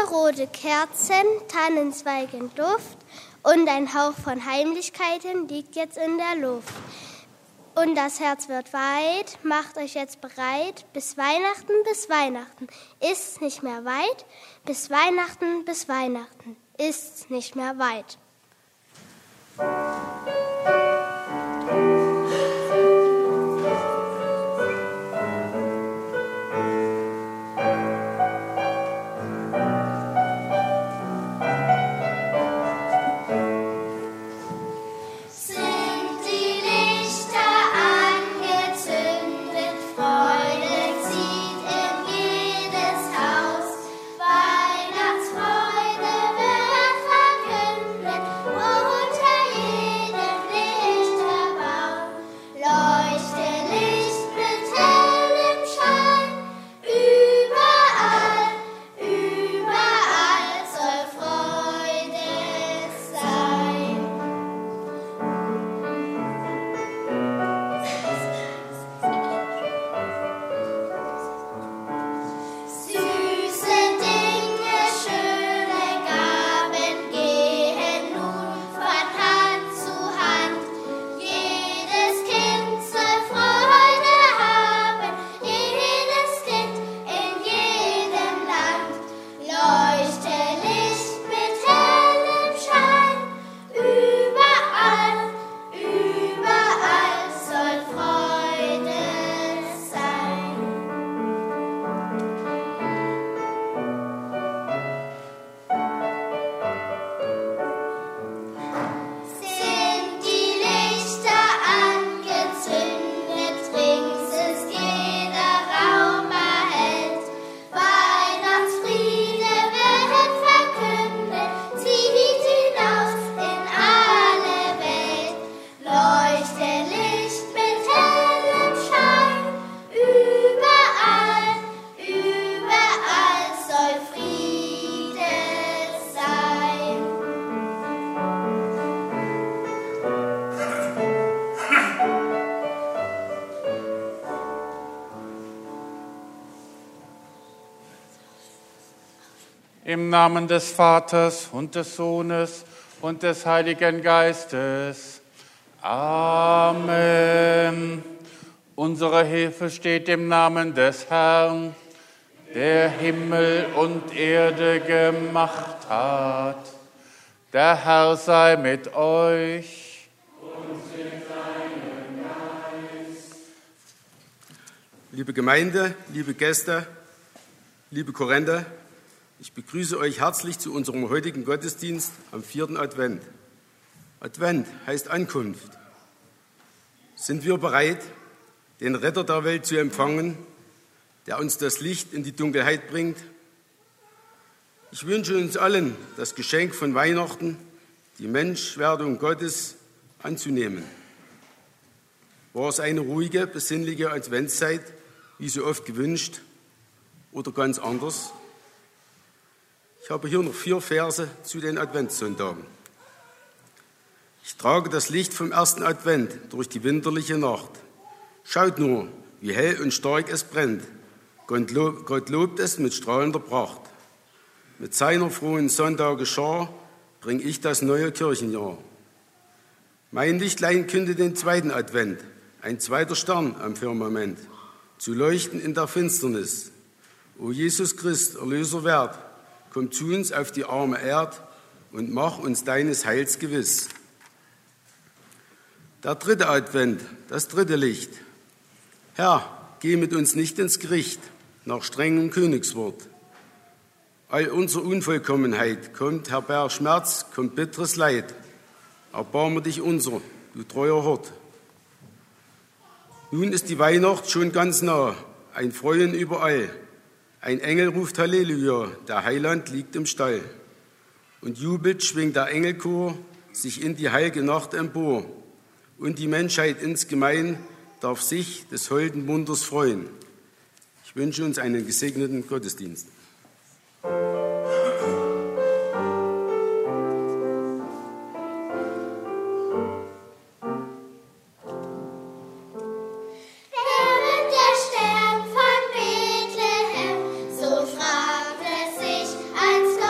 rote Kerzen, Tannenzweigen Duft und ein Hauch von Heimlichkeiten liegt jetzt in der Luft. Und das Herz wird weit, macht euch jetzt bereit, bis Weihnachten ist's nicht mehr weit, bis Weihnachten ist's nicht mehr weit. Im Namen des Vaters und des Sohnes und des Heiligen Geistes. Amen. Unsere Hilfe steht im Namen des Herrn, der Himmel und Erde gemacht hat. Der Herr sei mit euch. Und mit deinem Geist. Liebe Gemeinde, liebe Gäste, liebe Korinther, ich begrüße euch herzlich zu unserem heutigen Gottesdienst am 4. Advent. Advent heißt Ankunft. Sind wir bereit, den Retter der Welt zu empfangen, der uns das Licht in die Dunkelheit bringt? Ich wünsche uns allen das Geschenk von Weihnachten, die Menschwerdung Gottes, anzunehmen. War es eine ruhige, besinnliche Adventszeit, wie so oft gewünscht, oder ganz anders? Ich habe hier noch 4 Verse zu den Adventssonntagen. Ich trage das Licht vom ersten Advent durch die winterliche Nacht. Schaut nur, wie hell und stark es brennt. Gott lobt es mit strahlender Pracht. Mit seiner frohen Sonntage-Schar bring ich das neue Kirchenjahr. Mein Lichtlein kündet den 2. Advent, ein 2. Stern am Firmament, zu leuchten in der Finsternis. O Jesus Christ, Erlöser wert, komm zu uns auf die arme Erd und mach uns deines Heils gewiss. Der 3. Advent, das 3. Licht. Herr, geh mit uns nicht ins Gericht, nach strengem Königswort. All unsere Unvollkommenheit kommt, herbei Schmerz, kommt bitteres Leid. Erbarme dich unser, du treuer Hort. Nun ist die Weihnacht schon ganz nah, ein Freuen überall. Ein Engel ruft Halleluja, der Heiland liegt im Stall. Und jubelt schwingt der Engelchor sich in die heilge Nacht empor. Und die Menschheit insgemein darf sich des holden Wunders freuen. Ich wünsche uns einen gesegneten Gottesdienst. Als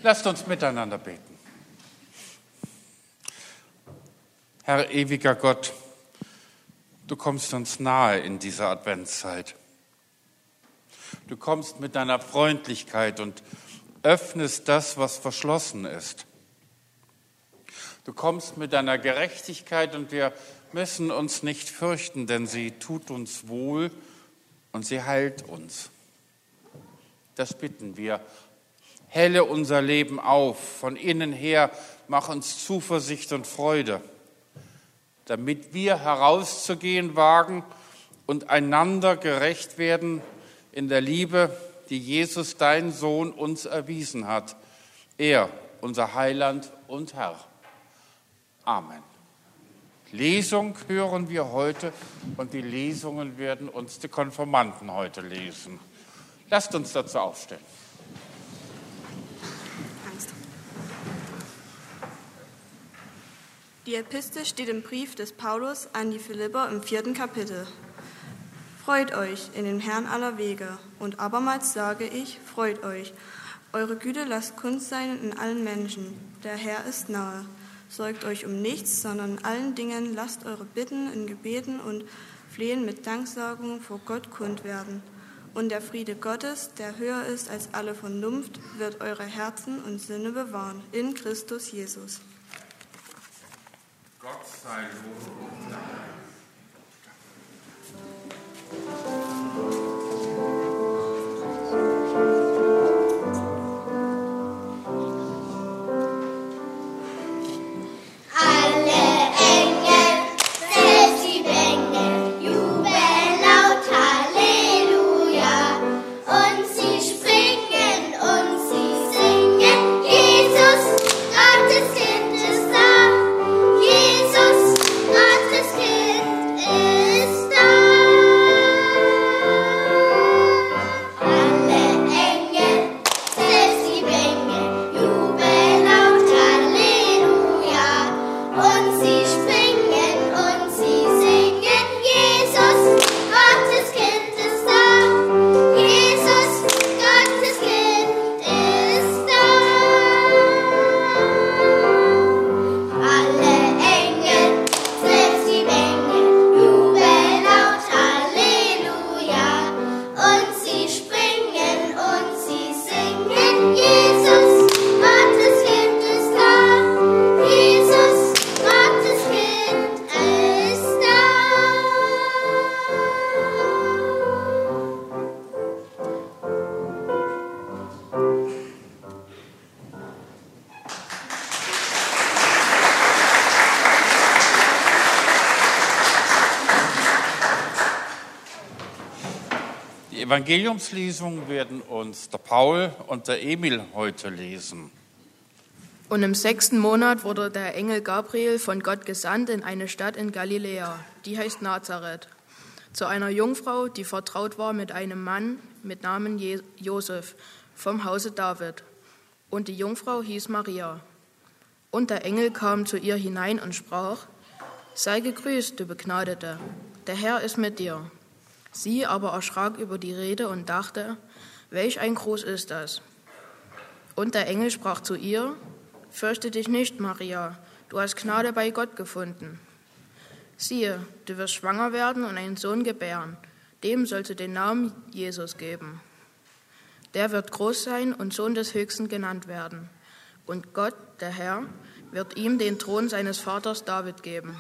Lasst uns miteinander beten. Herr ewiger Gott, du kommst uns nahe in dieser Adventszeit. Du kommst mit deiner Freundlichkeit und öffnest das, was verschlossen ist. Du kommst mit deiner Gerechtigkeit und wir müssen uns nicht fürchten, denn sie tut uns wohl und sie heilt uns. Das bitten wir. Helle unser Leben auf, von innen her mach uns Zuversicht und Freude, damit wir herauszugehen wagen und einander gerecht werden in der Liebe, die Jesus, dein Sohn, uns erwiesen hat. Er, unser Heiland und Herr. Amen. Lesung hören wir heute und die Lesungen werden uns die Konfirmanden heute lesen. Lasst uns dazu aufstehen. Die Epistel steht im Brief des Paulus an die Philipper im 4. Kapitel. Freut euch in dem Herrn aller Wege, und abermals sage ich, freut euch. Eure Güte lasst kund sein in allen Menschen. Der Herr ist nahe. Sorgt euch um nichts, sondern in allen Dingen lasst eure Bitten in Gebeten und Flehen mit Danksagung vor Gott kund werden. Und der Friede Gottes, der höher ist als alle Vernunft, wird eure Herzen und Sinne bewahren, in Christus Jesus. Gott sei Lob und Dank. Die Evangeliumslesungen werden uns der Paul und der Emil heute lesen. Und im 6. Monat wurde der Engel Gabriel von Gott gesandt in eine Stadt in Galiläa, die heißt Nazareth, zu einer Jungfrau, die vertraut war mit einem Mann mit Namen Josef vom Hause David. Und die Jungfrau hieß Maria. Und der Engel kam zu ihr hinein und sprach: Sei gegrüßt, du Begnadete, der Herr ist mit dir. Sie aber erschrak über die Rede und dachte: Welch ein Gruß ist das? Und der Engel sprach zu ihr: Fürchte dich nicht, Maria, du hast Gnade bei Gott gefunden. Siehe, du wirst schwanger werden und einen Sohn gebären, dem sollst du den Namen Jesus geben. Der wird groß sein und Sohn des Höchsten genannt werden. Und Gott, der Herr, wird ihm den Thron seines Vaters David geben.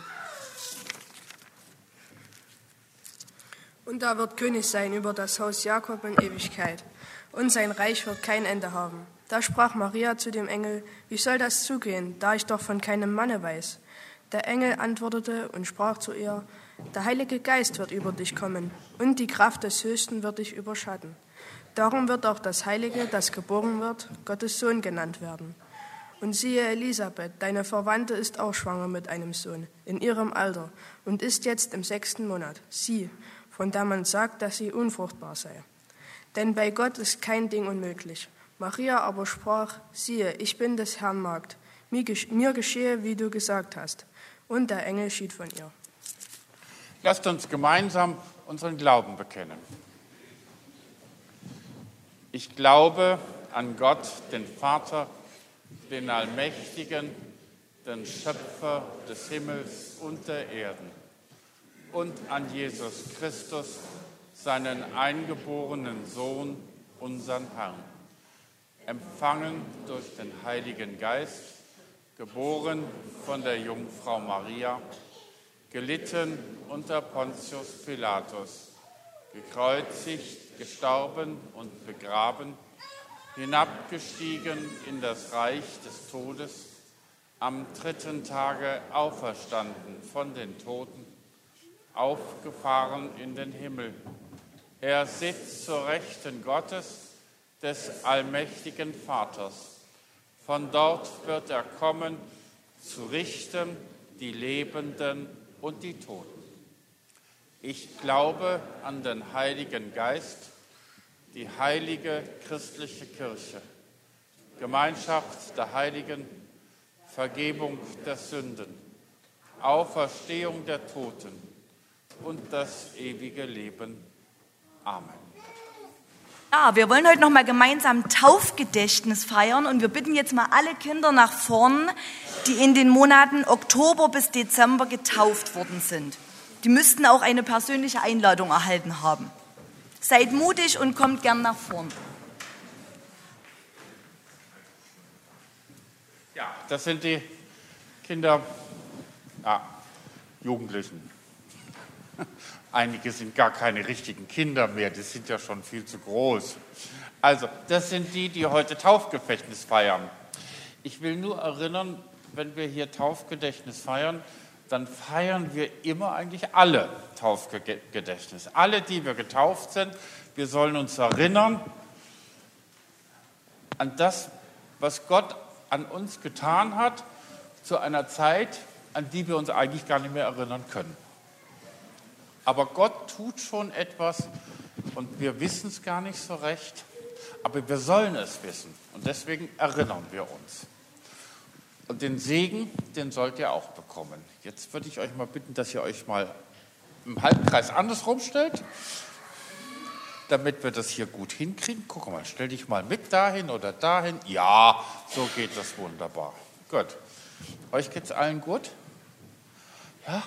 Und er wird König sein über das Haus Jakob in Ewigkeit. Und sein Reich wird kein Ende haben. Da sprach Maria zu dem Engel: Wie soll das zugehen, da ich doch von keinem Manne weiß? Der Engel antwortete und sprach zu ihr: Der Heilige Geist wird über dich kommen, und die Kraft des Höchsten wird dich überschatten. Darum wird auch das Heilige, das geboren wird, Gottes Sohn genannt werden. Und siehe, Elisabeth, deine Verwandte, ist auch schwanger mit einem Sohn, in ihrem Alter, und ist jetzt im 6. Monat. Sie, von der man sagt, dass sie unfruchtbar sei. Denn bei Gott ist kein Ding unmöglich. Maria aber sprach: Siehe, ich bin des Herrn Magd. Mir geschehe, wie du gesagt hast. Und der Engel schied von ihr. Lasst uns gemeinsam unseren Glauben bekennen. Ich glaube an Gott, den Vater den Allmächtigen, den Schöpfer des Himmels und der Erden, und an Jesus Christus, seinen eingeborenen Sohn, unseren Herrn, empfangen durch den Heiligen Geist, geboren von der Jungfrau Maria, gelitten unter Pontius Pilatus, gekreuzigt, gestorben und begraben, hinabgestiegen in das Reich des Todes, am 3. Tage auferstanden von den Toten, aufgefahren in den Himmel. Er sitzt zur Rechten Gottes, des allmächtigen Vaters. Von dort wird er kommen, zu richten die Lebenden und die Toten. Ich glaube an den Heiligen Geist, die heilige christliche Kirche, Gemeinschaft der Heiligen, Vergebung der Sünden, Auferstehung der Toten und das ewige Leben. Amen. Ja, wir wollen heute noch mal gemeinsam Taufgedächtnis feiern und wir bitten jetzt mal alle Kinder nach vorn, die in den Monaten Oktober bis Dezember getauft worden sind. Die müssten auch eine persönliche Einladung erhalten haben. Seid mutig und kommt gern nach vorn. Ja, das sind die Kinder, Jugendlichen. Einige sind gar keine richtigen Kinder mehr, die sind ja schon viel zu groß. Also, das sind die, die heute Taufgedächtnis feiern. Ich will nur erinnern, wenn wir hier Taufgedächtnis feiern, dann feiern wir immer eigentlich alle Taufgedächtnis. Alle, die wir getauft sind, wir sollen uns erinnern an das, was Gott an uns getan hat, zu einer Zeit, an die wir uns eigentlich gar nicht mehr erinnern können. Aber Gott tut schon etwas und wir wissen es gar nicht so recht, aber wir sollen es wissen und deswegen erinnern wir uns. Und den Segen, den sollt ihr auch bekommen. Jetzt würde ich euch mal bitten, dass ihr euch mal im Halbkreis andersrum stellt, damit wir das hier gut hinkriegen. Guck mal, stell dich mal mit dahin oder dahin. Ja, so geht das wunderbar. Gut. Euch geht's allen gut? Ja?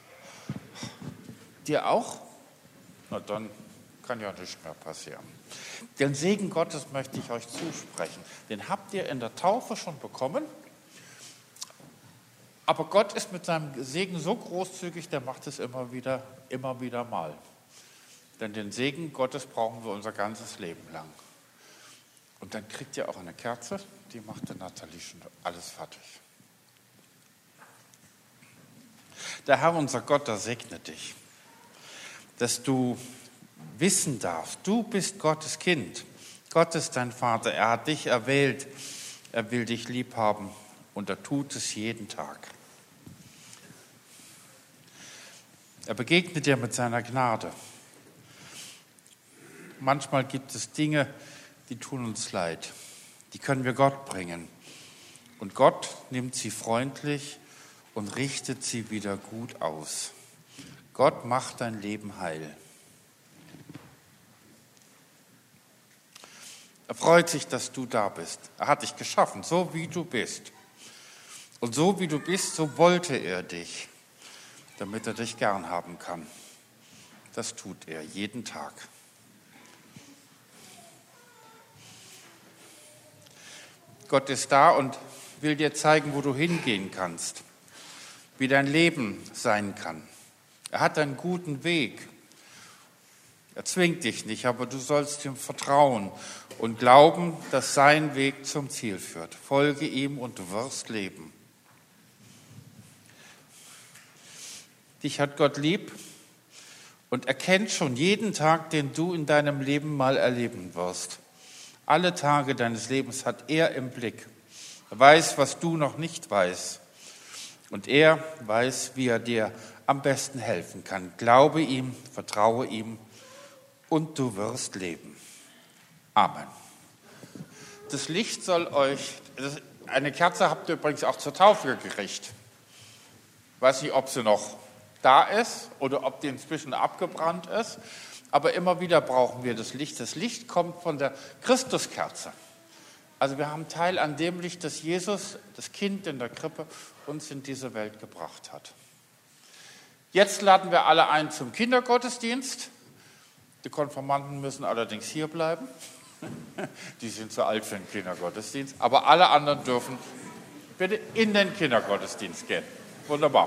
Dir auch? Na dann kann ja nichts mehr passieren. Den Segen Gottes möchte ich euch zusprechen. Den habt ihr in der Taufe schon bekommen. Aber Gott ist mit seinem Segen so großzügig, der macht es immer wieder mal. Denn den Segen Gottes brauchen wir unser ganzes Leben lang. Und dann kriegt ihr auch eine Kerze, die macht der Nathalie schon alles fertig. Der Herr, unser Gott, der segne dich, dass du wissen darfst, du bist Gottes Kind. Gott ist dein Vater, er hat dich erwählt, er will dich lieb haben und er tut es jeden Tag. Er begegnet dir mit seiner Gnade. Manchmal gibt es Dinge, die tun uns leid. Die können wir Gott bringen. Und Gott nimmt sie freundlich und richtet sie wieder gut aus. Gott macht dein Leben heil. Er freut sich, dass du da bist. Er hat dich geschaffen, so wie du bist. Und so wie du bist, so wollte er dich, damit er dich gern haben kann. Das tut er jeden Tag. Gott ist da und will dir zeigen, wo du hingehen kannst, wie dein Leben sein kann. Er hat einen guten Weg. Er zwingt dich nicht, aber du sollst ihm vertrauen und glauben, dass sein Weg zum Ziel führt. Folge ihm und du wirst leben. Dich hat Gott lieb und er kennt schon jeden Tag, den du in deinem Leben mal erleben wirst. Alle Tage deines Lebens hat er im Blick. Er weiß, was du noch nicht weißt. Und er weiß, wie er dir am besten helfen kann. Glaube ihm, vertraue ihm und du wirst leben. Amen. Das Licht soll euch, eine Kerze habt ihr übrigens auch zur Taufe gekriegt. Ich weiß nicht, ob sie noch da ist oder ob die inzwischen abgebrannt ist. Aber immer wieder brauchen wir das Licht. Das Licht kommt von der Christuskerze. Also wir haben Teil an dem Licht, das Jesus, das Kind in der Krippe, uns in diese Welt gebracht hat. Jetzt laden wir alle ein zum Kindergottesdienst. Die Konfirmanden müssen allerdings hier bleiben. Die sind zu alt für den Kindergottesdienst. Aber alle anderen dürfen bitte in den Kindergottesdienst gehen. Wunderbar.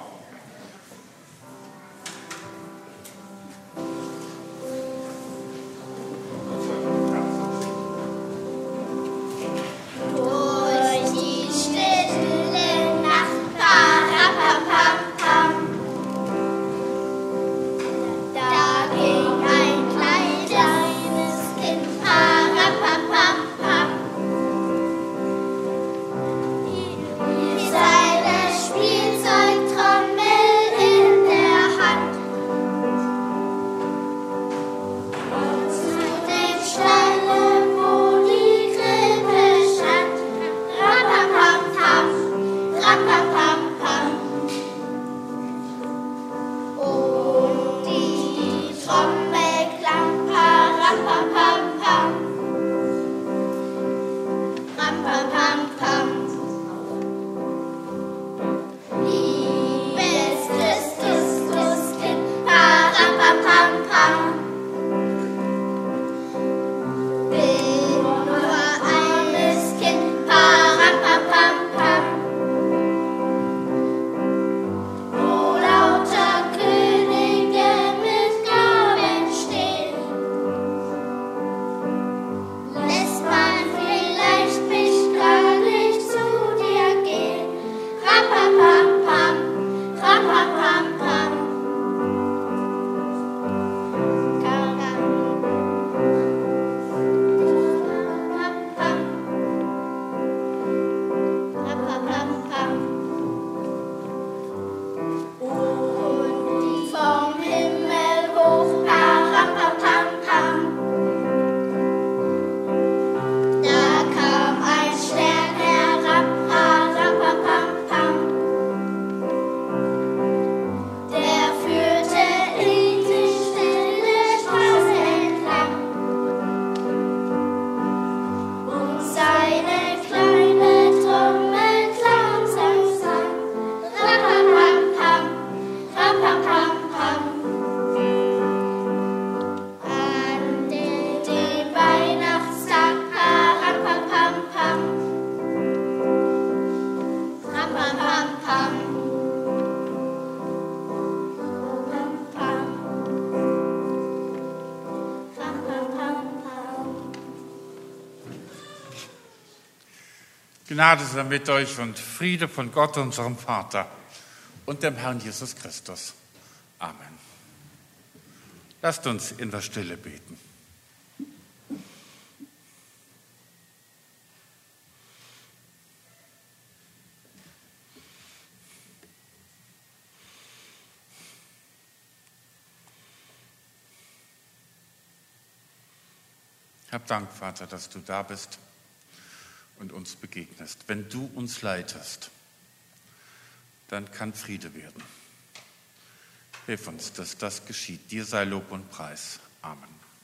Gnade sei mit euch und Friede von Gott, unserem Vater und dem Herrn Jesus Christus. Amen. Lasst uns in der Stille beten. Hab Dank, Vater, dass du da bist und uns begegnest. Wenn du uns leitest, dann kann Friede werden. Hilf uns, dass das geschieht. Dir sei Lob und Preis. Amen.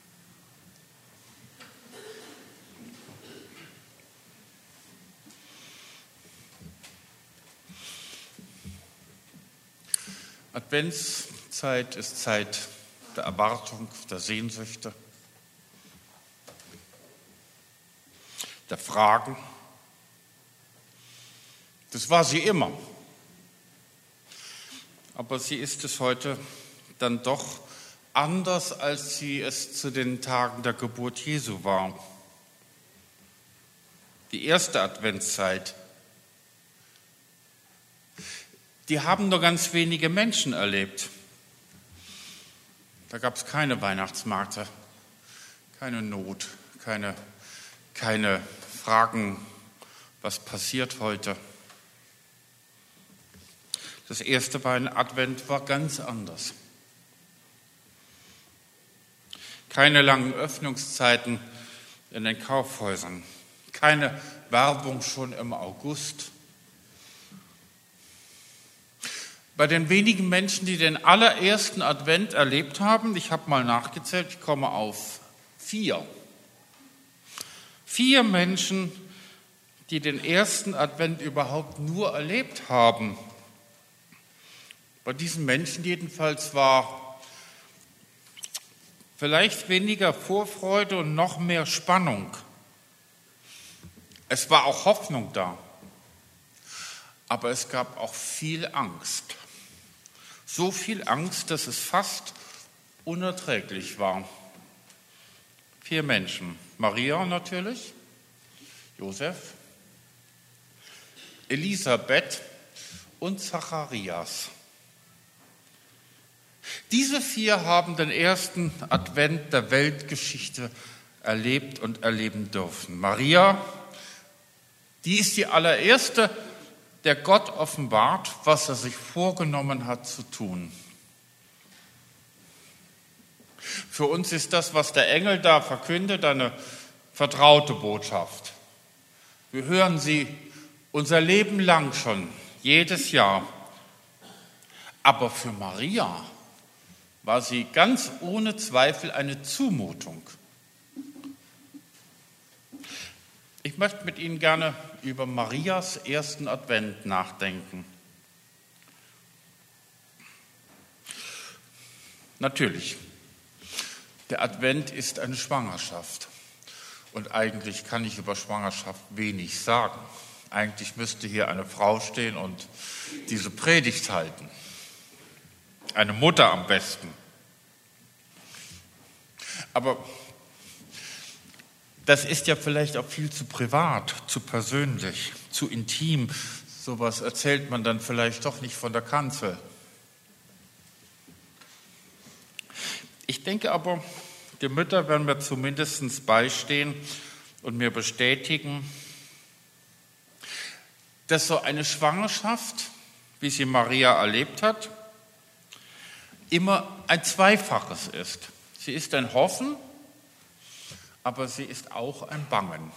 Adventszeit ist Zeit der Erwartung, der Sehnsüchte, der Fragen. Das war sie immer. Aber sie ist es heute dann doch anders, als sie es zu den Tagen der Geburt Jesu war. Die erste Adventszeit, die haben nur ganz wenige Menschen erlebt. Da gab es keine Weihnachtsmärkte, keine Not, keine Fragen, was passiert heute. Das erste Advent war ganz anders. Keine langen Öffnungszeiten in den Kaufhäusern, keine Werbung schon im August. Bei den wenigen Menschen, die den allerersten Advent erlebt haben, ich habe mal nachgezählt, ich komme auf 4. 4 Menschen die den ersten Advent überhaupt nur erlebt haben. Bei diesen Menschen jedenfalls war vielleicht weniger Vorfreude und noch mehr Spannung. Es war auch Hoffnung da, aber es gab auch viel Angst. So viel Angst, dass es fast unerträglich war. 4 Menschen, Maria natürlich, Josef, Elisabeth und Zacharias. Diese 4 haben den ersten Advent der Weltgeschichte erlebt und erleben dürfen. Maria, die ist die allererste, der Gott offenbart, was er sich vorgenommen hat zu tun. Für uns ist das, was der Engel da verkündet, eine vertraute Botschaft. Wir hören sie unser Leben lang schon, jedes Jahr. Aber für Maria war sie ganz ohne Zweifel eine Zumutung. Ich möchte mit Ihnen gerne über Marias ersten Advent nachdenken. Natürlich, der Advent ist eine Schwangerschaft. Und eigentlich kann ich über Schwangerschaft wenig sagen. Eigentlich müsste hier eine Frau stehen und diese Predigt halten. Eine Mutter am besten. Aber das ist ja vielleicht auch viel zu privat, zu persönlich, zu intim. Sowas erzählt man dann vielleicht doch nicht von der Kanzel. Ich denke aber, die Mütter werden mir zumindest beistehen und mir bestätigen, dass so eine Schwangerschaft, wie sie Maria erlebt hat, immer ein Zweifaches ist. Sie ist ein Hoffen, aber sie ist auch ein Bangen.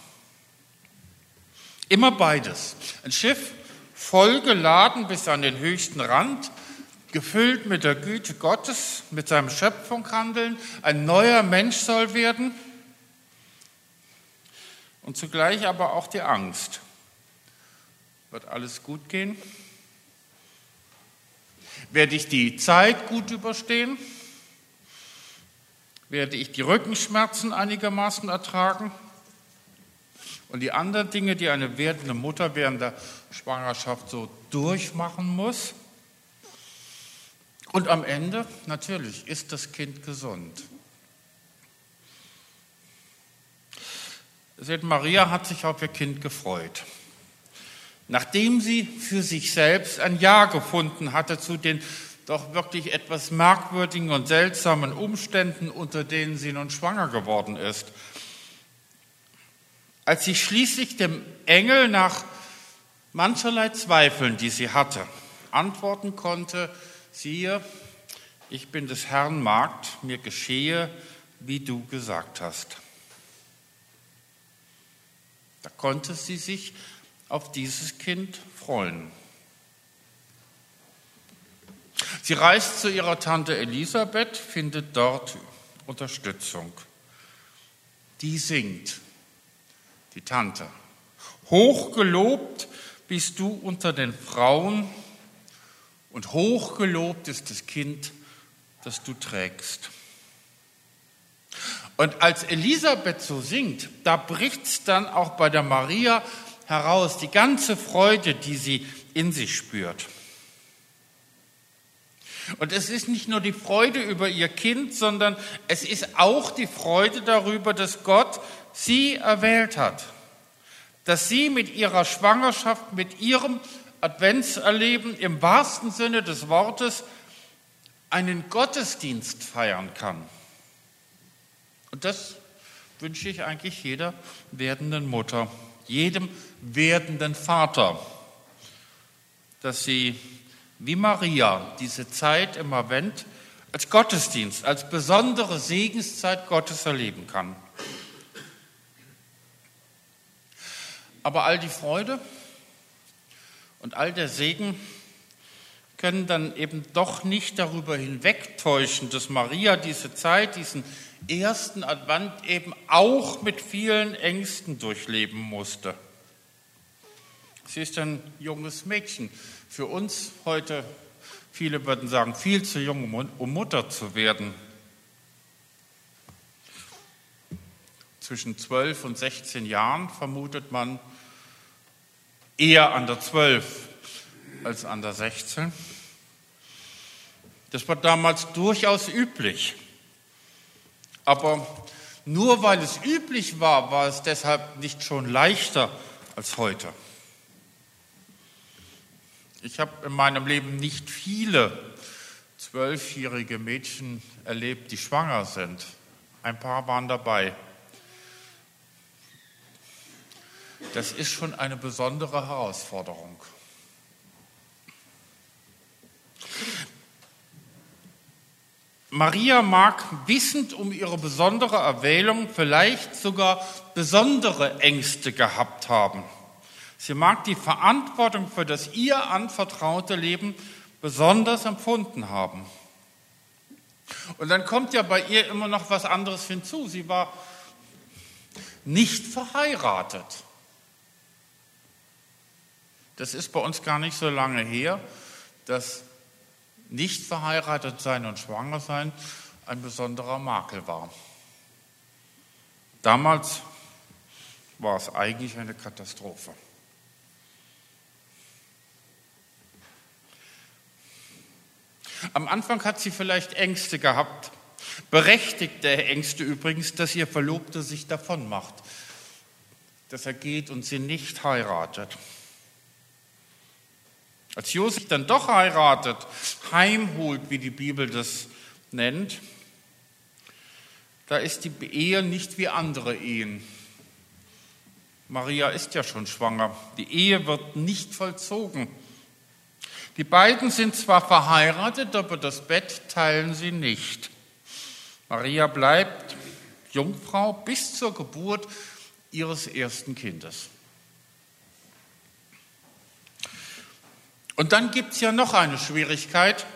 Immer beides. Ein Schiff voll geladen bis an den höchsten Rand, gefüllt mit der Güte Gottes, mit seinem Schöpfungshandeln. Ein neuer Mensch soll werden. Und zugleich aber auch die Angst. Wird alles gut gehen? Werde ich die Zeit gut überstehen? Werde ich die Rückenschmerzen einigermaßen ertragen? Und die anderen Dinge, die eine werdende Mutter während der Schwangerschaft so durchmachen muss? Und am Ende, natürlich, ist das Kind gesund. Seht, Maria hat sich auf ihr Kind gefreut. Nachdem sie für sich selbst ein Ja gefunden hatte zu den doch wirklich etwas merkwürdigen und seltsamen Umständen, unter denen sie nun schwanger geworden ist. Als sie schließlich dem Engel nach mancherlei Zweifeln, die sie hatte, antworten konnte, siehe, ich bin des Herrn Magd, mir geschehe, wie du gesagt hast. Da konnte sie sich auf dieses Kind freuen. Sie reist zu ihrer Tante Elisabeth, findet dort Unterstützung. Die singt, die Tante. Hochgelobt bist du unter den Frauen und hochgelobt ist das Kind, das du trägst. Und als Elisabeth so singt, da bricht's dann auch bei der Maria heraus, die ganze Freude, die sie in sich spürt. Und es ist nicht nur die Freude über ihr Kind, sondern es ist auch die Freude darüber, dass Gott sie erwählt hat. Dass sie mit ihrer Schwangerschaft, mit ihrem Adventserleben im wahrsten Sinne des Wortes einen Gottesdienst feiern kann. Und das wünsche ich eigentlich jeder werdenden Mutter, jedem werdenden Vater, dass sie wie Maria diese Zeit im Advent als Gottesdienst, als besondere Segenszeit Gottes erleben kann. Aber all die Freude und all der Segen können dann eben doch nicht darüber hinwegtäuschen, dass Maria diese Zeit, diesen ersten Advent eben auch mit vielen Ängsten durchleben musste. Sie ist ein junges Mädchen. Für uns heute, viele würden sagen, viel zu jung, um Mutter zu werden. Zwischen 12 und 16 Jahren vermutet man eher an der 12 als an der 16. Das war damals durchaus üblich. Aber nur weil es üblich war, war es deshalb nicht schon leichter als heute. Ich habe in meinem Leben nicht viele 12-jährige Mädchen erlebt, die schwanger sind. Ein paar waren dabei. Das ist schon eine besondere Herausforderung. Maria mag, wissend um ihre besondere Erwählung, vielleicht sogar besondere Ängste gehabt haben. Sie mag die Verantwortung für das ihr anvertraute Leben besonders empfunden haben. Und dann kommt ja bei ihr immer noch was anderes hinzu. Sie war nicht verheiratet. Das ist bei uns gar nicht so lange her, dass nicht verheiratet sein und schwanger sein ein besonderer Makel war. Damals war es eigentlich eine Katastrophe. Am Anfang hat sie vielleicht Ängste gehabt, berechtigte Ängste übrigens, dass ihr Verlobter sich davon macht, dass er geht und sie nicht heiratet. Als Josef dann doch heiratet, heimholt, wie die Bibel das nennt, da ist die Ehe nicht wie andere Ehen. Maria ist ja schon schwanger. Die Ehe wird nicht vollzogen. Die beiden sind zwar verheiratet, aber das Bett teilen sie nicht. Maria bleibt Jungfrau bis zur Geburt ihres ersten Kindes. Und dann gibt es ja noch eine Schwierigkeit,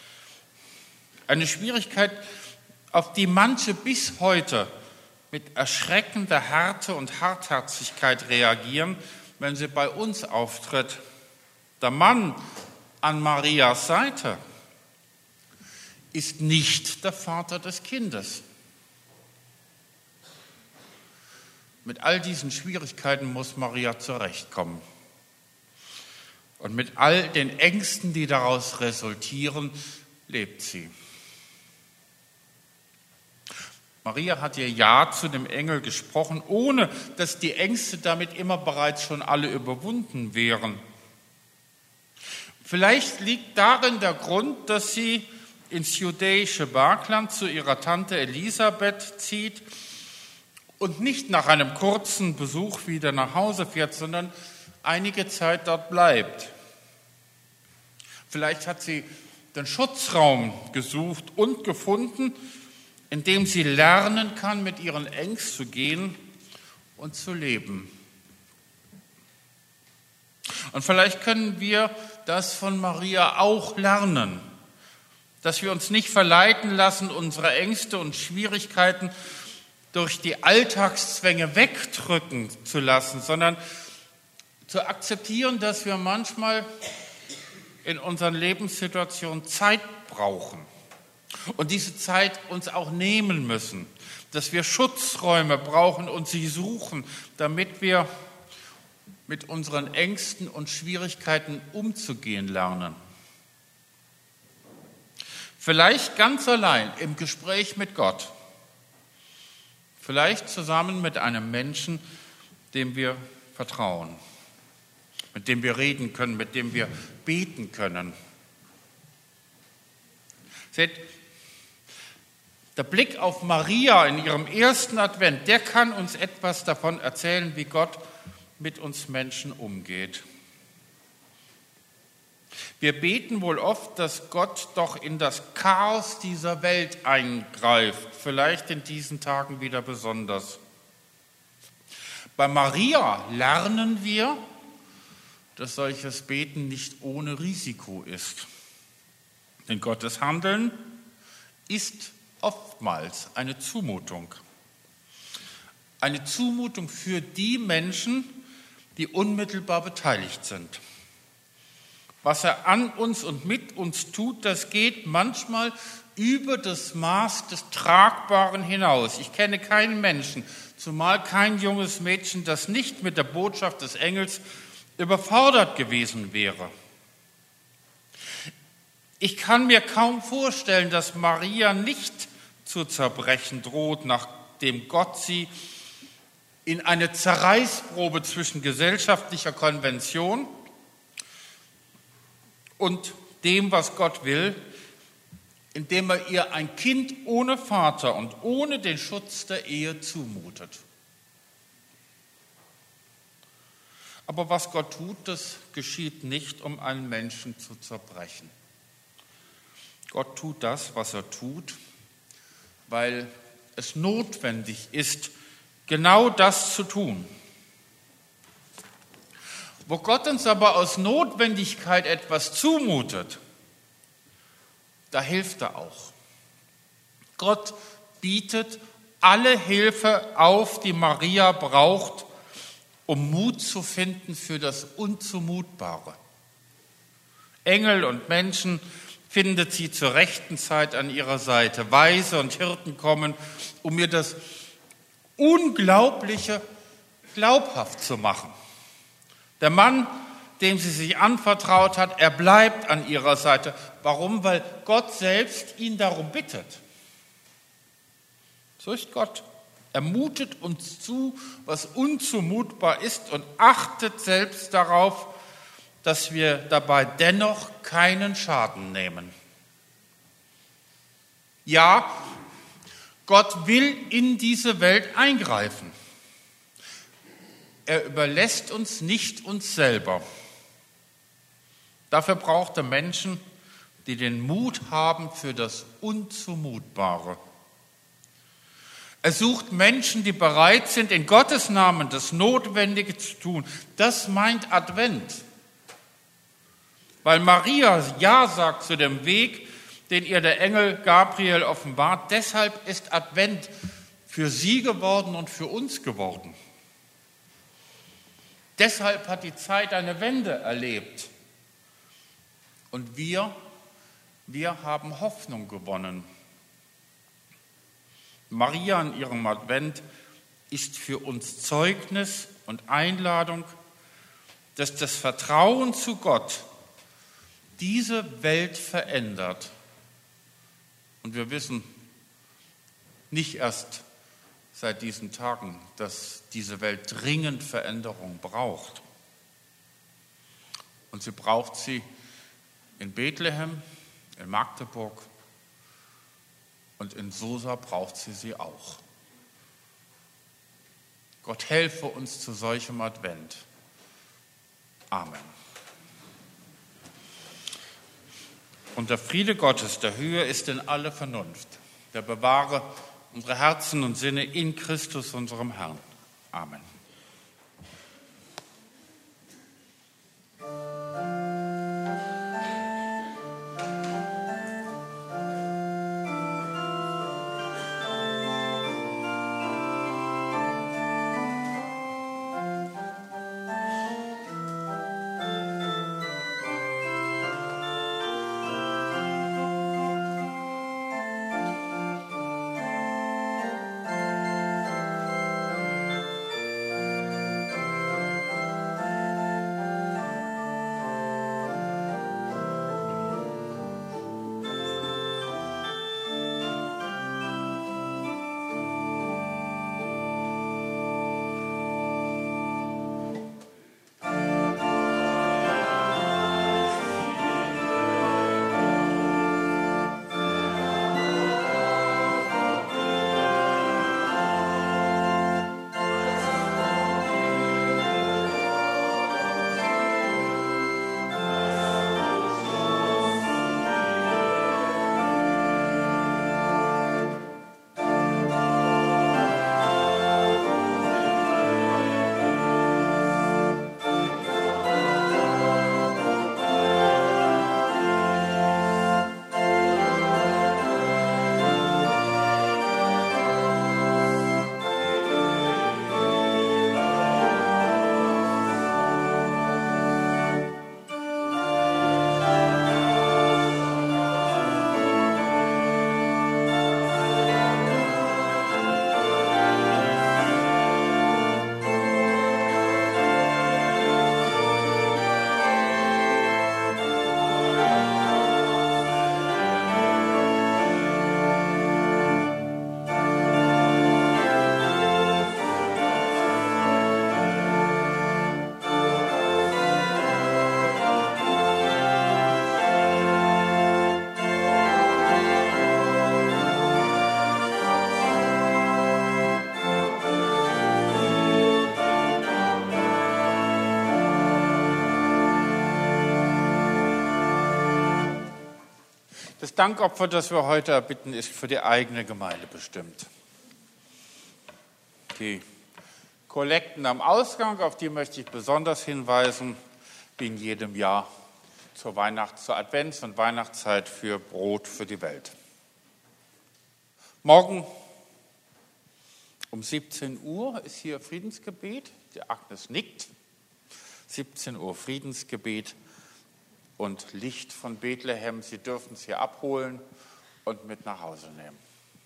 auf die manche bis heute mit erschreckender Härte und Hartherzigkeit reagieren, wenn sie bei uns auftritt. Der Mann an Marias Seite ist nicht der Vater des Kindes. Mit all diesen Schwierigkeiten muss Maria zurechtkommen. Und mit all den Ängsten, die daraus resultieren, lebt sie. Maria hat ihr Ja zu dem Engel gesprochen, ohne dass die Ängste damit immer bereits schon alle überwunden wären. Vielleicht liegt darin der Grund, dass sie ins judäische Bergland zu ihrer Tante Elisabeth zieht und nicht nach einem kurzen Besuch wieder nach Hause fährt, sondern einige Zeit dort bleibt. Vielleicht hat sie den Schutzraum gesucht und gefunden, in dem sie lernen kann, mit ihren Ängsten zu gehen und zu leben. Und vielleicht können wir das von Maria auch lernen, dass wir uns nicht verleiten lassen, unsere Ängste und Schwierigkeiten durch die Alltagszwänge wegdrücken zu lassen, sondern zu akzeptieren, dass wir manchmal in unseren Lebenssituationen Zeit brauchen und diese Zeit uns auch nehmen müssen, dass wir Schutzräume brauchen und sie suchen, damit wir mit unseren Ängsten und Schwierigkeiten umzugehen lernen. Vielleicht ganz allein im Gespräch mit Gott, vielleicht zusammen mit einem Menschen, dem wir vertrauen, mit dem wir reden können, mit dem wir beten können. Seht, der Blick auf Maria in ihrem ersten Advent, der kann uns etwas davon erzählen, wie Gott mit uns Menschen umgeht. Wir beten wohl oft, dass Gott doch in das Chaos dieser Welt eingreift, vielleicht in diesen Tagen wieder besonders. Bei Maria lernen wir, dass solches Beten nicht ohne Risiko ist. Denn Gottes Handeln ist oftmals eine Zumutung. Eine Zumutung für die Menschen, die unmittelbar beteiligt sind. Was er an uns und mit uns tut, das geht manchmal über das Maß des Tragbaren hinaus. Ich kenne keinen Menschen, zumal kein junges Mädchen, das nicht mit der Botschaft des Engels überfordert gewesen wäre. Ich kann mir kaum vorstellen, dass Maria nicht zu zerbrechen droht, nachdem Gott sie in eine Zerreißprobe zwischen gesellschaftlicher Konvention und dem, was Gott will, indem er ihr ein Kind ohne Vater und ohne den Schutz der Ehe zumutet. Aber was Gott tut, das geschieht nicht, um einen Menschen zu zerbrechen. Gott tut das, was er tut, weil es notwendig ist, genau das zu tun. Wo Gott uns aber aus Notwendigkeit etwas zumutet, da hilft er auch. Gott bietet alle Hilfe auf, die Maria braucht, um Mut zu finden für das Unzumutbare. Engel und Menschen findet sie zur rechten Zeit an ihrer Seite. Weise und Hirten kommen, um ihr das Unglaubliche glaubhaft zu machen. Der Mann, dem sie sich anvertraut hat, er bleibt an ihrer Seite. Warum? Weil Gott selbst ihn darum bittet. So ist Gott. Er mutet uns zu, was unzumutbar ist und achtet selbst darauf, dass wir dabei dennoch keinen Schaden nehmen. Ja, Gott will in diese Welt eingreifen. Er überlässt uns nicht uns selber. Dafür braucht er Menschen, die den Mut haben für das Unzumutbare. Er sucht Menschen, die bereit sind, in Gottes Namen das Notwendige zu tun. Das meint Advent. Weil Maria Ja sagt zu dem Weg, den ihr der Engel Gabriel offenbart, deshalb ist Advent für sie geworden und für uns geworden. Deshalb hat die Zeit eine Wende erlebt. Und wir haben Hoffnung gewonnen. Maria in ihrem Advent ist für uns Zeugnis und Einladung, dass das Vertrauen zu Gott diese Welt verändert. Und wir wissen nicht erst seit diesen Tagen, dass diese Welt dringend Veränderung braucht. Und sie braucht sie in Bethlehem, in Magdeburg und in Susa braucht sie auch. Gott helfe uns zu solchem Advent. Amen. Und der Friede Gottes, der höher ist in alle Vernunft, der bewahre unsere Herzen und Sinne in Christus, unserem Herrn. Amen. Das Dankopfer, das wir heute erbitten, ist für die eigene Gemeinde bestimmt. Die Kollekten am Ausgang, auf die möchte ich besonders hinweisen, wie in jedem Jahr zur Advents- und Weihnachtszeit für Brot für die Welt. Morgen um 17 Uhr ist hier Friedensgebet. Die Agnes nickt. 17 Uhr Friedensgebet und Licht von Bethlehem. Sie dürfen es hier abholen und mit nach Hause nehmen.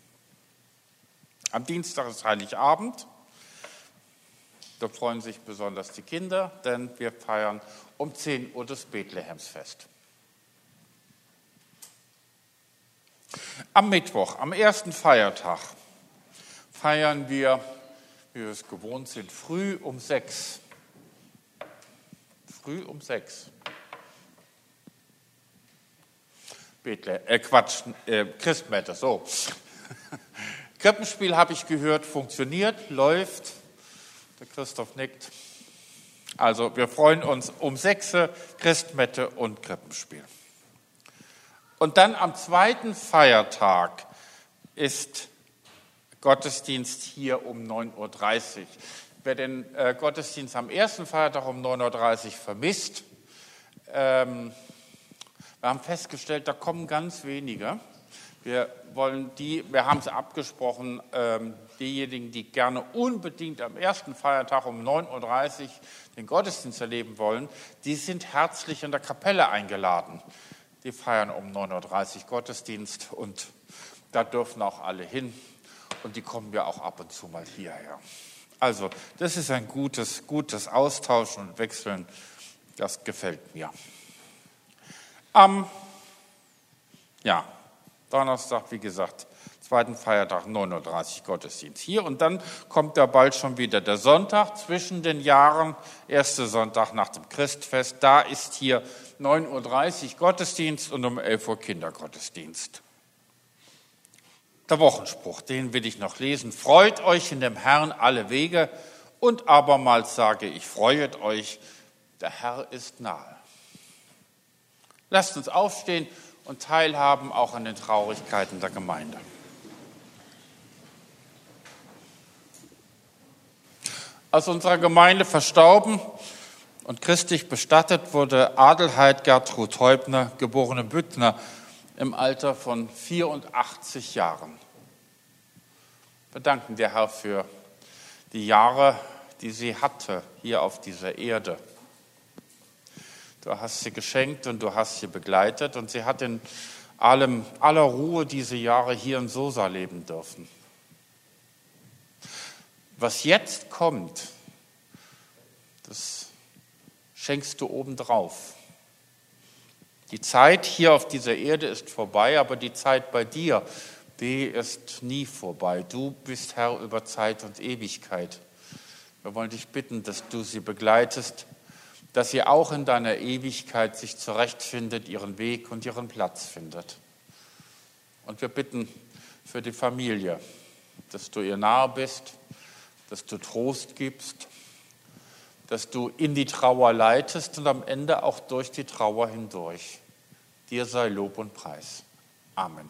Am Dienstag ist Heiligabend. Da freuen sich besonders die Kinder, denn wir feiern um 10 Uhr das Bethlehemsfest. Am Mittwoch, am ersten Feiertag, feiern wir, wie wir es gewohnt sind, früh um 6. Früh um 6. Christmette, so. Krippenspiel habe ich gehört, funktioniert, läuft. Der Christoph nickt. Also wir freuen uns um 6 Christmette und Krippenspiel. Und dann am zweiten Feiertag ist Gottesdienst hier um 9.30 Uhr. Wer den Gottesdienst am ersten Feiertag um 9.30 Uhr vermisst, wir haben festgestellt, da kommen ganz wenige. Wir haben es abgesprochen, diejenigen, die gerne unbedingt am ersten Feiertag um 9.30 Uhr den Gottesdienst erleben wollen, die sind herzlich in der Kapelle eingeladen. Die feiern um 9.30 Uhr Gottesdienst und da dürfen auch alle hin und die kommen ja auch ab und zu mal hierher. Also das ist ein gutes Austauschen und Wechseln, das gefällt mir. Donnerstag, wie gesagt, zweiten Feiertag, 9.30 Uhr Gottesdienst hier. Und dann kommt da bald schon wieder der Sonntag zwischen den Jahren, erster Sonntag nach dem Christfest. Da ist hier 9.30 Uhr Gottesdienst und um 11 Uhr Kindergottesdienst. Der Wochenspruch, den will ich noch lesen. Freut euch in dem Herrn alle Wege und abermals sage ich, freuet euch, der Herr ist nahe. Lasst uns aufstehen und teilhaben auch an den Traurigkeiten der Gemeinde. Aus unserer Gemeinde verstorben und christlich bestattet wurde Adelheid Gertrud Häubner, geborene Büttner, im Alter von 84 Jahren. Wir danken dir, Herr, für die Jahre, die sie hatte hier auf dieser Erde. Du hast sie geschenkt und du hast sie begleitet und sie hat in aller Ruhe diese Jahre hier in Sosa leben dürfen. Was jetzt kommt, das schenkst du obendrauf. Die Zeit hier auf dieser Erde ist vorbei, aber die Zeit bei dir, die ist nie vorbei. Du bist Herr über Zeit und Ewigkeit. Wir wollen dich bitten, dass du sie begleitest, dass sie auch in deiner Ewigkeit sich zurechtfindet, ihren Weg und ihren Platz findet. Und wir bitten für die Familie, dass du ihr nahe bist, dass du Trost gibst, dass du in die Trauer leitest und am Ende auch durch die Trauer hindurch. Dir sei Lob und Preis. Amen.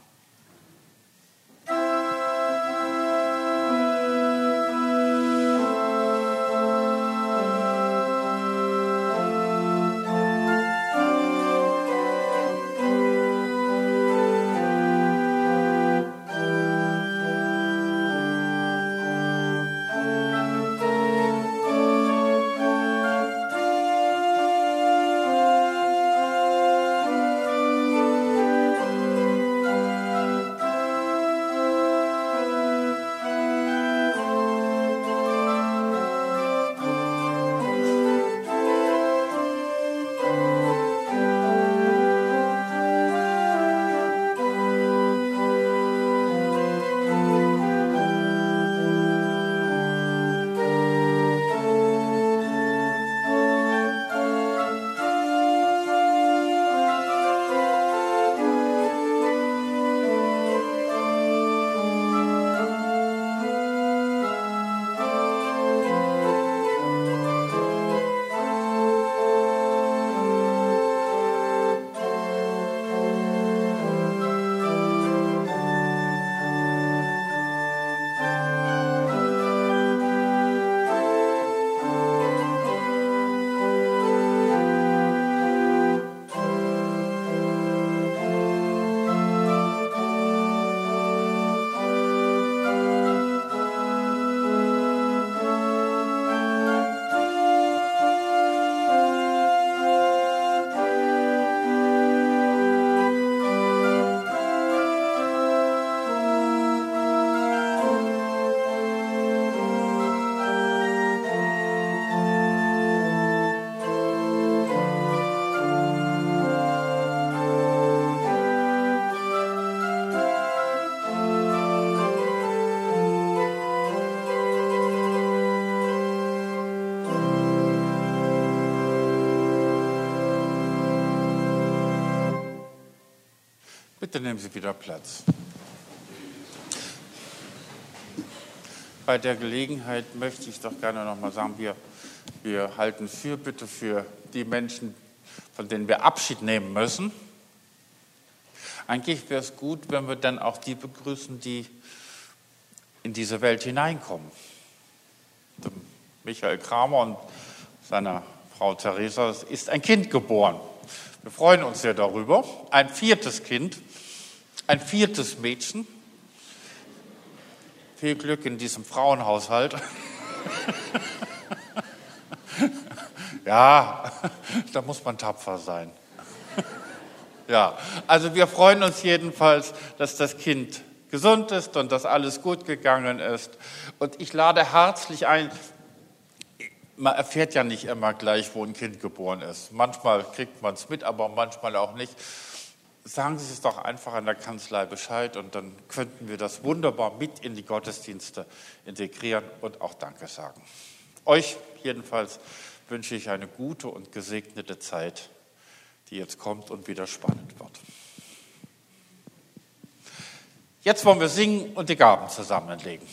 Bitte nehmen Sie wieder Platz. Bei der Gelegenheit möchte ich doch gerne noch mal sagen, wir halten Fürbitte für die Menschen, von denen wir Abschied nehmen müssen. Eigentlich wäre es gut, wenn wir dann auch die begrüßen, die in diese Welt hineinkommen. Michael Kramer und seiner Frau Theresa ist ein Kind geboren. Wir freuen uns sehr darüber. Ein 4. Kind, ein 4. Mädchen. Viel Glück in diesem Frauenhaushalt. Ja, da muss man tapfer sein. Ja, also wir freuen uns jedenfalls, dass das Kind gesund ist und dass alles gut gegangen ist. Und ich lade herzlich ein, man erfährt ja nicht immer gleich, wo ein Kind geboren ist. Manchmal kriegt man es mit, aber manchmal auch nicht. Sagen Sie es doch einfach an der Kanzlei Bescheid und dann könnten wir das wunderbar mit in die Gottesdienste integrieren und auch Danke sagen. Euch jedenfalls wünsche ich eine gute und gesegnete Zeit, die jetzt kommt und wieder spannend wird. Jetzt wollen wir singen und die Gaben zusammenlegen.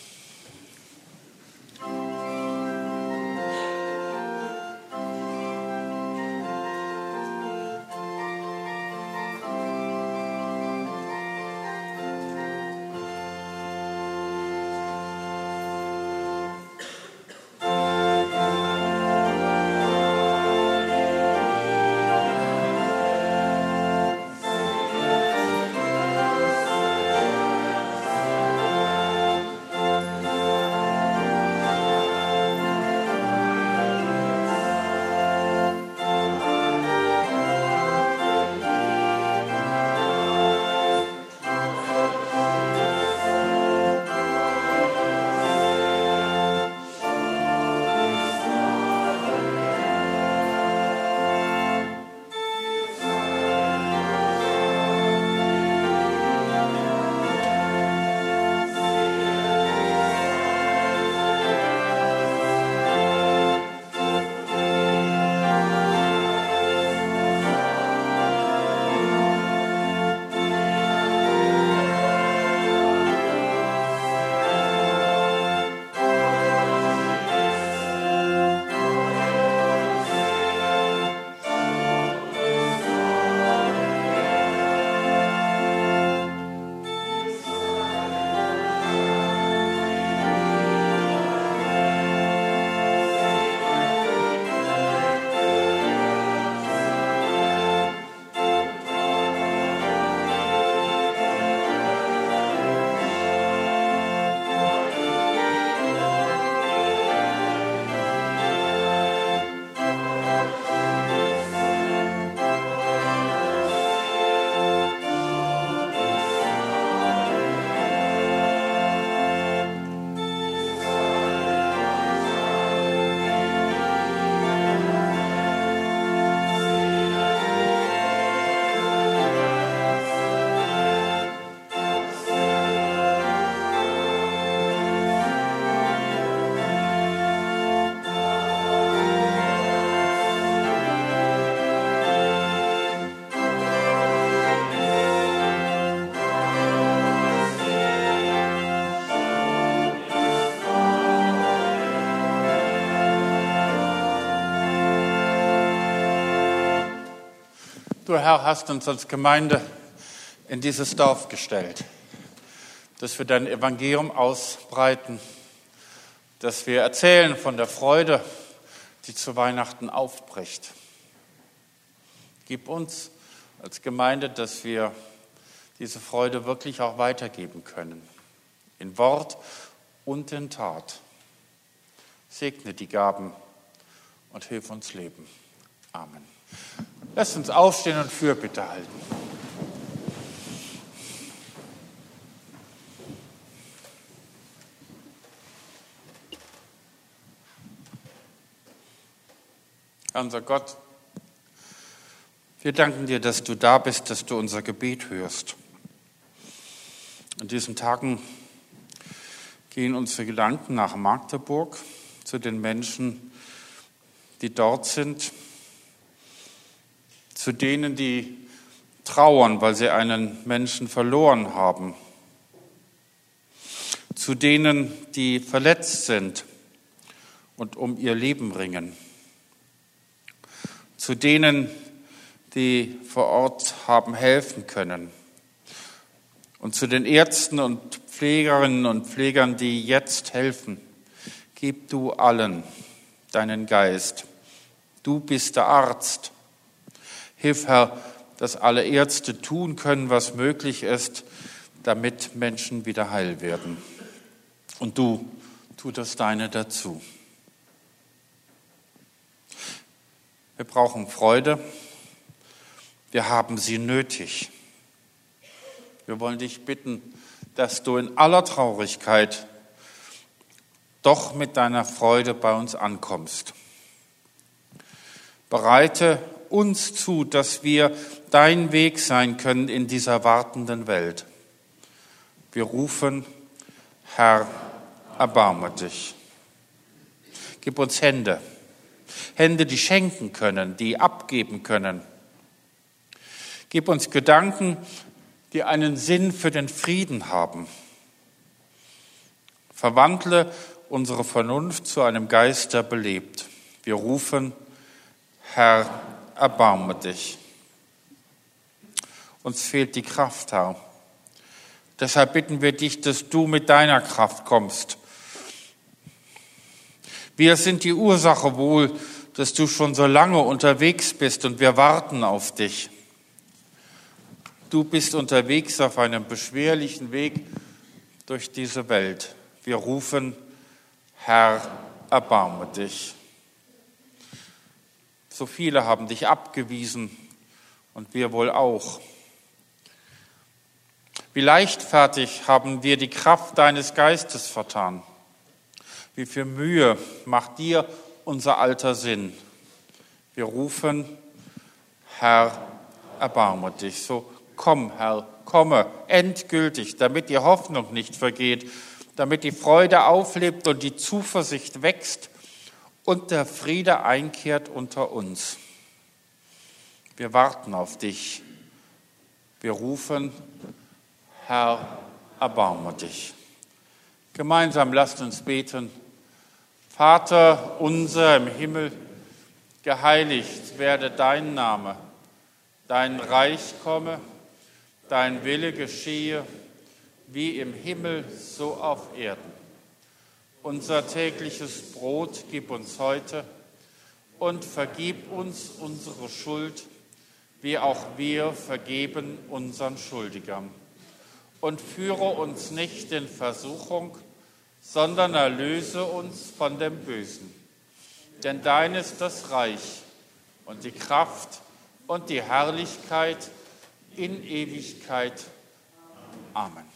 Du, Herr, hast uns als Gemeinde in dieses Dorf gestellt, dass wir dein Evangelium ausbreiten, dass wir erzählen von der Freude, die zu Weihnachten aufbricht. Gib uns als Gemeinde, dass wir diese Freude wirklich auch weitergeben können, in Wort und in Tat. Segne die Gaben und hilf uns leben. Amen. Lasst uns aufstehen und Fürbitte halten. Unser Gott, wir danken dir, dass du da bist, dass du unser Gebet hörst. In diesen Tagen gehen unsere Gedanken nach Magdeburg zu den Menschen, die dort sind, zu denen, die trauern, weil sie einen Menschen verloren haben. Zu denen, die verletzt sind und um ihr Leben ringen. Zu denen, die vor Ort haben helfen können. Und zu den Ärzten und Pflegerinnen und Pflegern, die jetzt helfen. Gib du allen deinen Geist. Du bist der Arzt. Hilf, Herr, dass alle Ärzte tun können, was möglich ist, damit Menschen wieder heil werden. Und du, tu das Deine dazu. Wir brauchen Freude. Wir haben sie nötig. Wir wollen dich bitten, dass du in aller Traurigkeit doch mit deiner Freude bei uns ankommst. Bereite uns zu, dass wir dein Weg sein können in dieser wartenden Welt. Wir rufen, Herr, erbarme dich. Gib uns Hände, die schenken können, die abgeben können. Gib uns Gedanken, die einen Sinn für den Frieden haben. Verwandle unsere Vernunft zu einem Geist, der belebt. Wir rufen, Herr, erbarme dich. Uns fehlt die Kraft, Herr. Deshalb bitten wir dich, dass du mit deiner Kraft kommst. Wir sind die Ursache wohl, dass du schon so lange unterwegs bist und wir warten auf dich. Du bist unterwegs auf einem beschwerlichen Weg durch diese Welt. Wir rufen, Herr, erbarme dich. So viele haben dich abgewiesen und wir wohl auch. Wie leichtfertig haben wir die Kraft deines Geistes vertan. Wie viel Mühe macht dir unser alter Sinn. Wir rufen, Herr, erbarme dich. So komm, Herr, komme endgültig, damit die Hoffnung nicht vergeht, damit die Freude auflebt und die Zuversicht wächst und der Friede einkehrt unter uns. Wir warten auf dich. Wir rufen, Herr, erbarme dich. Gemeinsam lasst uns beten. Vater unser im Himmel, geheiligt werde dein Name, dein Reich komme, dein Wille geschehe, wie im Himmel, so auf Erden. Unser tägliches Brot gib uns heute und vergib uns unsere Schuld, wie auch wir vergeben unseren Schuldigern. Und führe uns nicht in Versuchung, sondern erlöse uns von dem Bösen. Denn dein ist das Reich und die Kraft und die Herrlichkeit in Ewigkeit. Amen.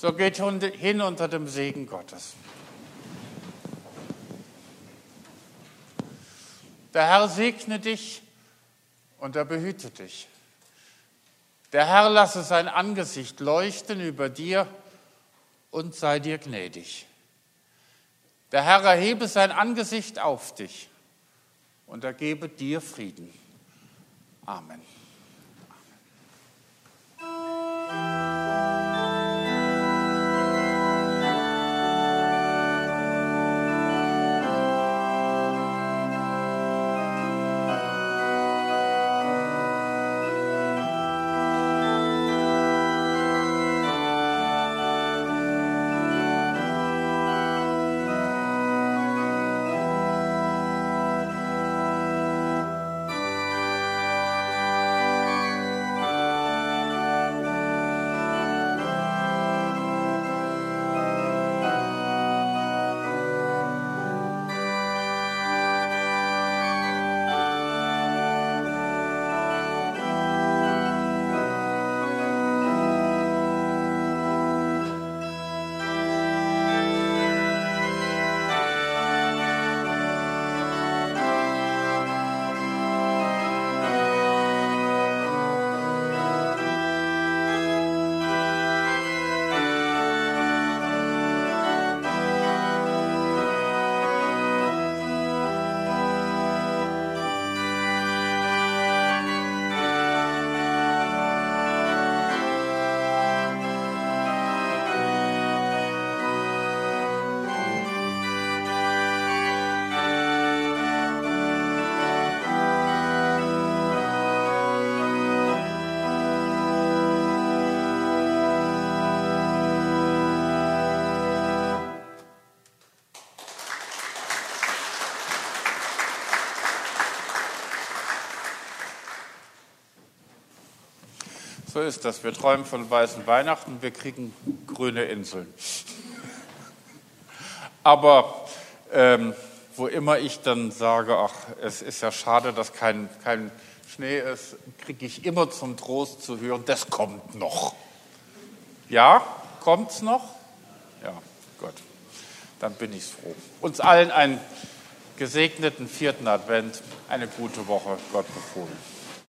So geht hin unter dem Segen Gottes. Der Herr segne dich und er behüte dich. Der Herr lasse sein Angesicht leuchten über dir und sei dir gnädig. Der Herr erhebe sein Angesicht auf dich und er gebe dir Frieden. Amen. So ist das. Wir träumen von weißen Weihnachten, wir kriegen grüne Inseln. Aber wo immer ich dann sage, ach, es ist ja schade, dass kein Schnee ist, kriege ich immer zum Trost zu hören, das kommt noch. Ja, kommt's noch? Ja, Gott. Dann bin ich froh. Uns allen einen gesegneten 4. Advent, eine gute Woche, Gott befohlen.